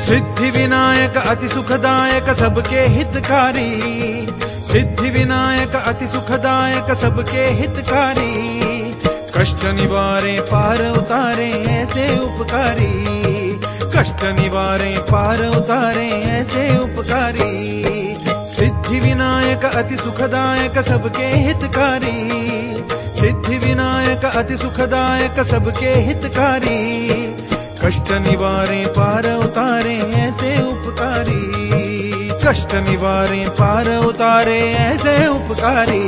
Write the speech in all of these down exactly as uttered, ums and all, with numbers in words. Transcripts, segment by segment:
सिद्धि विनायक अति सुखदायक सबके हितकारी, सिद्धि विनायक अति सुखदायक सबके हितकारी, कष्ट निवारे पार उतारे ऐसे उपकारी, कष्ट निवारे पार उतारे ऐसे उपकारी। सिद्धि विनायक अति सुखदायक सबके हितकारी, सिद्धि विनायक अति सुखदायक सबके हितकारी, कष्ट निवारे पार उतारे ऐसे उपकारी, कष्ट निवारे पार उतारे ऐसे उपकारी।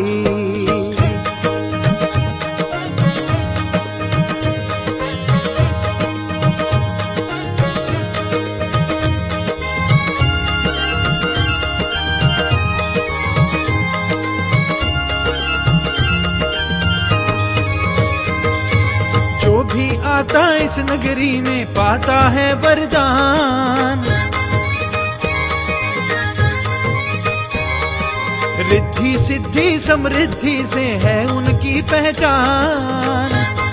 जो भी आता इस नगरी में पाता है वरदान, रिद्धि सिद्धि समृद्धि से है उनकी पहचान।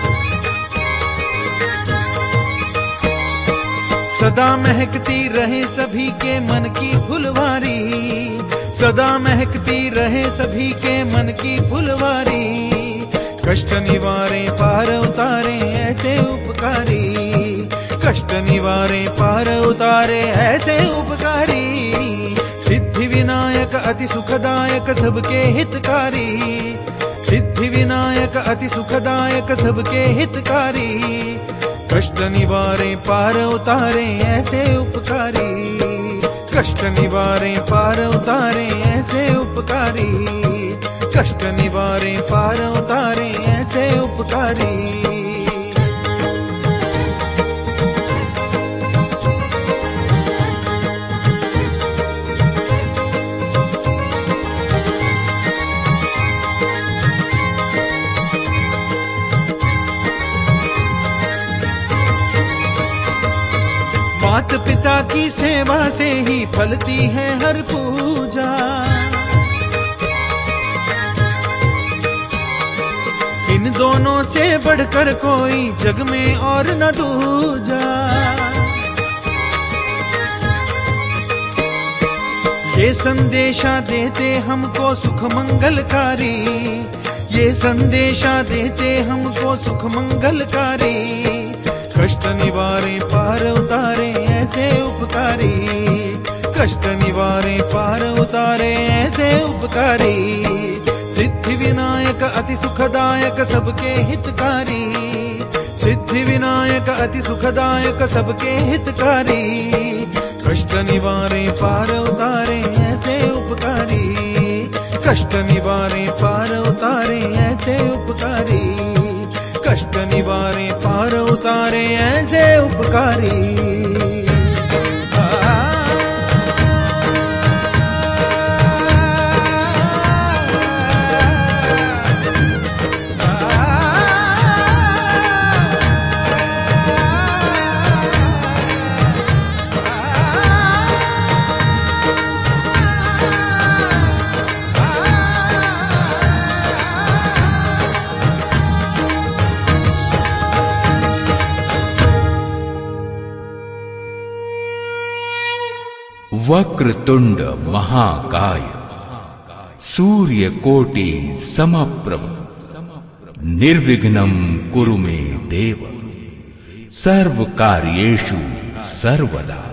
सदा महकती रहे सभी के मन की फुलवारी, सदा महकती रहे सभी के मन की फुलवारी, कष्ट निवारे पार उतारे ऐसे उपकारी, कष्ट निवारे पार उतारे ऐसे उपकारी। सिद्धि विनायक अति सुखदायक सबके हितकारी, सिद्धि विनायक अति सुखदायक सबके हितकारी, कष्ट निवारे पार उतारे ऐसे उपकारी, कष्ट निवारे पार उतारे ऐसे उपकारी, कष्ट निवारे पार उतारे ऐसे उपकारी। मात पिता की सेवा से ही फलती है हर पूजा, इन दोनों से बढ़कर कोई जग में और न दूजा। ये संदेशा देते हमको सुख मंगलकारी, ये संदेशा देते हमको सुख मंगलकारी, कष्ट निवारे पार उतारे ऐसे उपकारी, कष्ट निवारे पार उतारे ऐसे उपकारी। सिद्धि विनायक अति सुखदायक सबके हितकारी, सिद्धि विनायक अति सुखदायक सबके हितकारी, कष्ट निवारे पार उतारे ऐसे उपकारी, कष्ट निवारे पार उतारे ऐसे उपकारी, कष्ट निवारे पार उतारे ऐसे उपकारी। वक्रतुंड महाकाय सूर्य कोटि समप्रभ निर्विघ्नं कुरु मे देव सर्व कार्येषु सर्वदा।